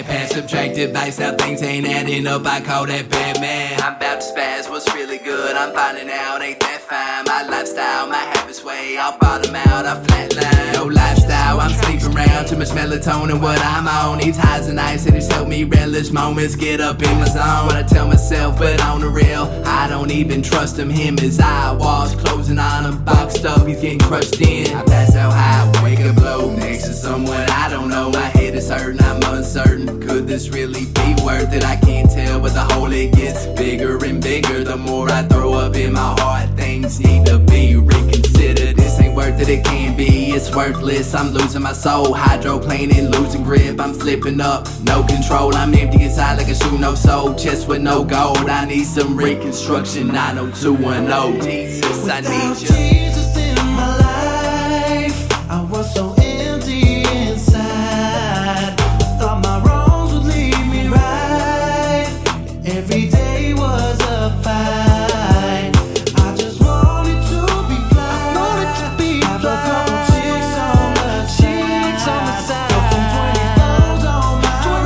deadpan. Subtractive vice, how things ain't adding up, I call that bad man. I'm about to spaz, what's really good, I'm finding out, ain't that fine. My lifestyle, my habits way, I'll bottom out, I flatline. No lifestyle, I'm sleeping around, too much melatonin, what I'm on. These highs and nights, and it's helped me relish moments, get up in my zone. What I tell myself, but on the real, I don't even trust him. Him, his eyeballs closing on him, boxed up, he's getting crushed in. I pass out high, wake up low, next to someone I don't know. My head is hurting, I'm uncertain, could this really be worth it? I can't tell, but the hole it gets bigger and bigger. The more I throw up in my heart, things need to be reconsidered. This ain't worth it, it can't be, it's worthless. I'm losing my soul, hydroplaning, losing grip. I'm slipping up, no control. I'm empty inside like a shoe, no soul, chest with no gold. I need some reconstruction, 90210. Jesus, I need you. Jesus in my life, I was so empty inside. I thought my wrongs would lead me right. Every day was a fight. I just wanted to be fly. Have a couple chicks on the side. Go from 24s on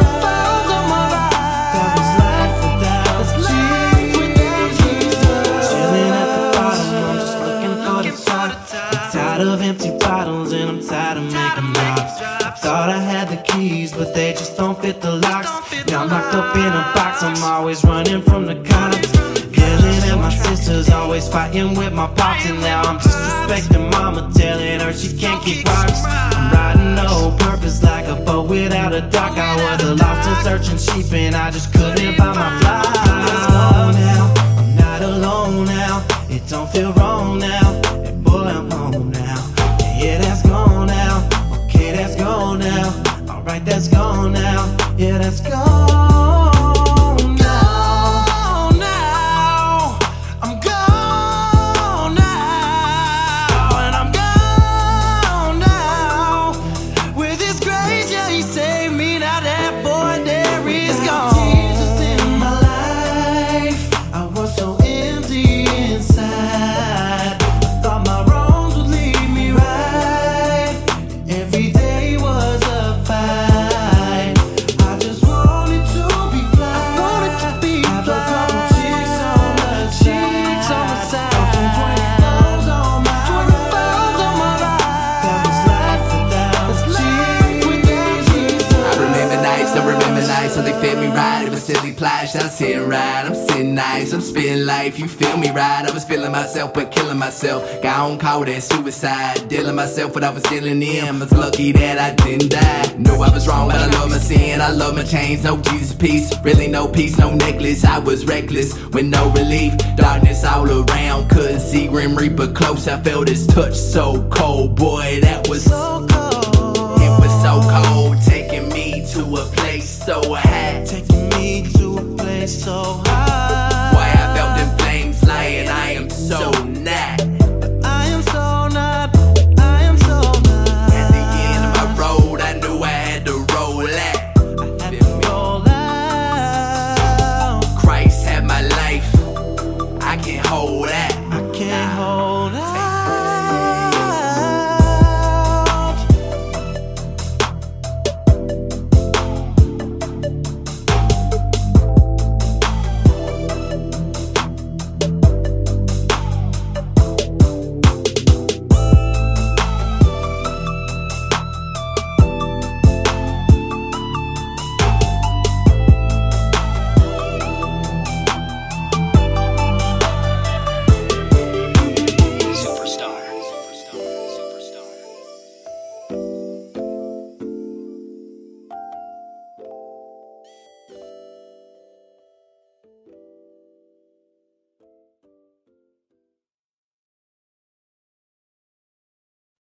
my ride. That was life without Jesus. Chilling at the bottom, I'm just looking for the top. I'm tired of empty bottles and I'm tired of making knocks. I thought I had the keys, but they just don't fit the locks. Now I'm locked up in a box, I'm always running from the cops. Yelling at my sisters, always fighting with my pops. And now I'm disrespecting mama, telling her she can't keep rocks. I'm riding no purpose like a boat without a dock. I was a lost and searching sheep and I just couldn't find my fly. It's gone now, I'm not alone now. It don't feel wrong now, and boy I'm home now. Yeah, that's gone now, okay that's gone now. Alright, that's gone now, yeah that's gone now. Now, I'm gone now, and I'm gone now. With His grace, yeah He saved me, now that boy there is gone. Jesus in my life, I was so empty inside. I thought my wrongs would lead me right. Every day was a fight. I just wanted to be fly. Have a couple chicks on the side. Go from 24s on my ride. That was life without Jesus. I remember nights, don't remember nights, so they fit me right. It was silly plies, I'm sitting right, I'm sitting nice, I'm spitting life, you feel me right. I was feeling myself, but killing myself. Got on call that suicide, dealing myself what I was dealing in. I was lucky that I didn't die. Knew I was wrong, but I love my sin, I love my chains, no Jesus peace. Really no peace, no necklace, I was reckless, with no relief. Darkness all around, couldn't see Grim Reaper close. I felt His touch so cold, boy, that was So cold. it was so cold, taking me to a place so high.